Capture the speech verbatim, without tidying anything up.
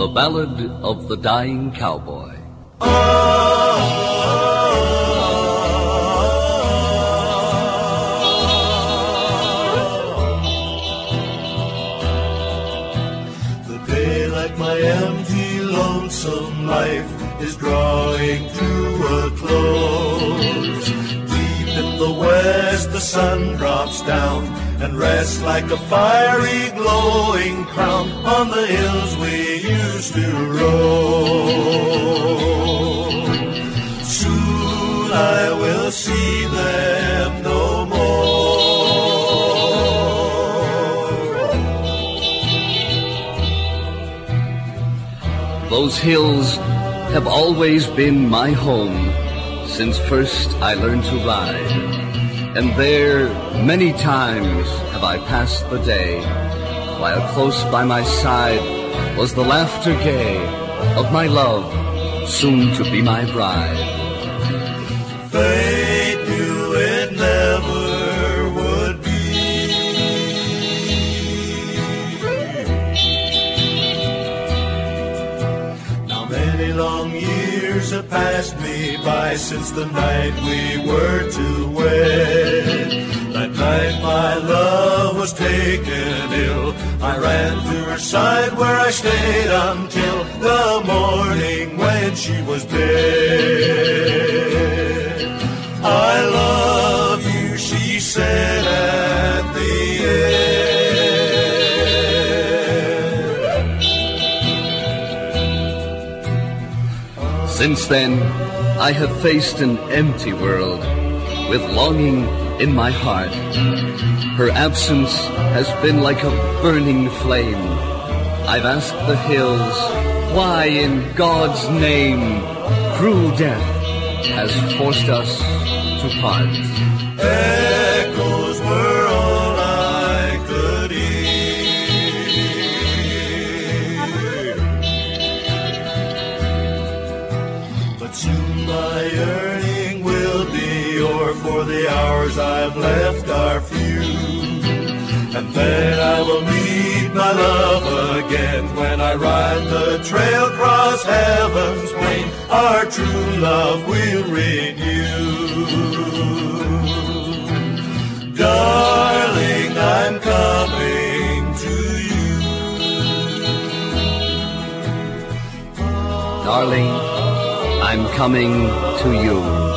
The Ballad of the Dying Cowboy. The daylight, my empty, lonesome life is drawing to a close. Deep in the west, the sun drops down and rests like a fiery, glowing crown on the hills we used to roam. Soon I will see them no more. Those hills have always been my home since first I learned to ride. And there many times have I passed the day, while close by my side was the laughter gay of my love, soon to be my bride. Fate knew it never would be. Now many long years have passed me by since the night we were to wed. That night my love was taken ill. I ran to her side where I stayed until the morning when she was dead. I love you, she said at the end. Since then, I have faced an empty world with longing in my heart. Her absence has been like a burning flame. I've asked the hills, why in God's name cruel death has forced us to part. Echoes were all I could hear, but soon my yearning will be o'er, for the hours I've left are few, and then I will meet my love again when I ride the trail across heaven's plain. Our true love will renew. Darling, I'm coming to you. Darling, I'm coming to you.